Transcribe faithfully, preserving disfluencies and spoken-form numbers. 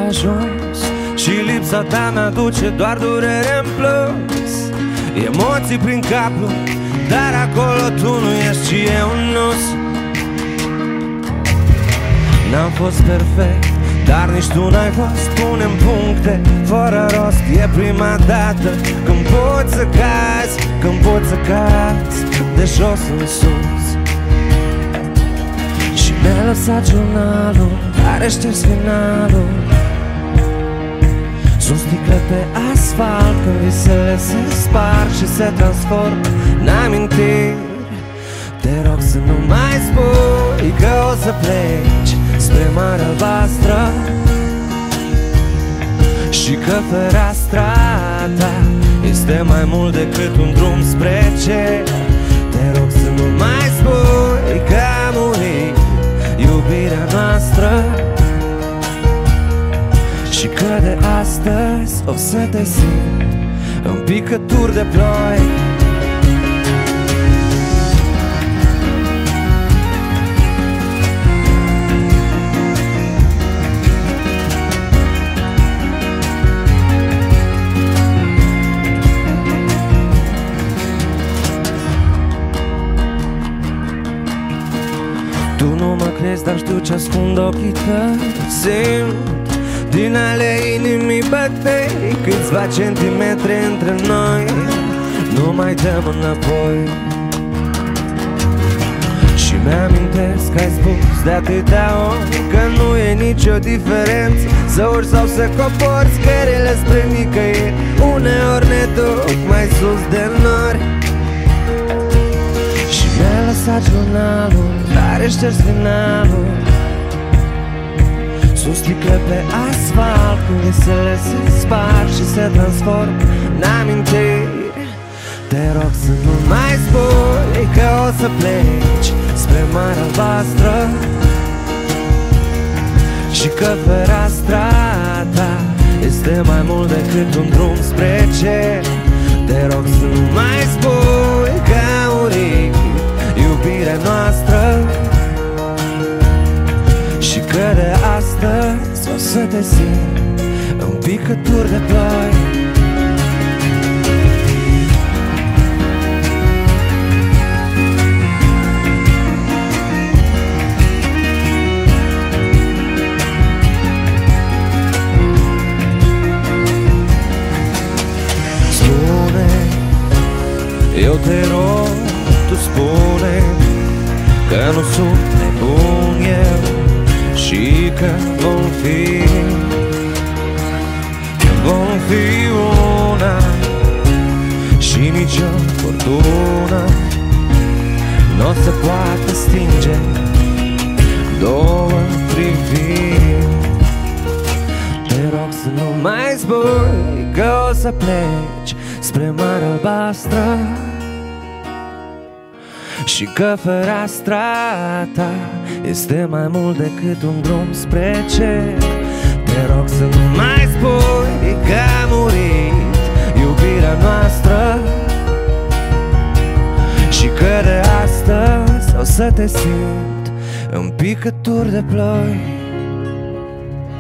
ajuns și lipsa ta mi-aduce doar durere în plus. Emoții prin cap, dar acolo tu nu ești și eu nu-s. N-am fost perfect, dar nici tu n-ai fost. Punem puncte fără rost. E prima dată când poți să cazi, când poți să cazi de jos în sus. Și mi-ai lăsat jurnalul care ștergi finalul. Sunt sticle pe asfalt când visele se sparg și se transformă în amintiri. Te rog să nu mai spui că o să pleci spre Marea Albastră și că fereastra ta este mai mult decât un drum spre cer. Te rog să nu mai spui că a murit iubirea noastră și că de astăzi o să te simt în picături de ploi. Tu nu mă crezi, dar știu ce ascund ochii tăi. Simt din ale inimii bătăi câțiva centimetri între noi. Nu mai dăm înapoi. Și mi-amintesc că ai spus de atâtea ori că nu e nicio diferență să urci sau să cobori scările spre nicăieri. Uneori ne duc mai sus de nori. Și mi-ai lăsat jurnalul care ștergi finalul. Sunt sticle pe asfalt când visele se sparg și se transformă în amintiri. Te rog să nu mai spui că o să pleci spre Marea Albastră și că fereastra ta este mai mult decât un drum spre cer. Te rog să nu mai spui că a murit iubirea noastră și că de astăzi o să te simt în picături de ploi. Spune, eu te rog, tu spune că nu sunt nebun eu și că vom fi, că vom fi una și nicio furtună n-o se poate stinge două priviri. Te rog să nu mai spui că o să pleci spre Marea Albastră și că fereastra ta este mai mult decât un drum spre cer. Te rog să nu mai spui că a murit iubirea noastră și că de astăzi o să te simt în picături de ploi.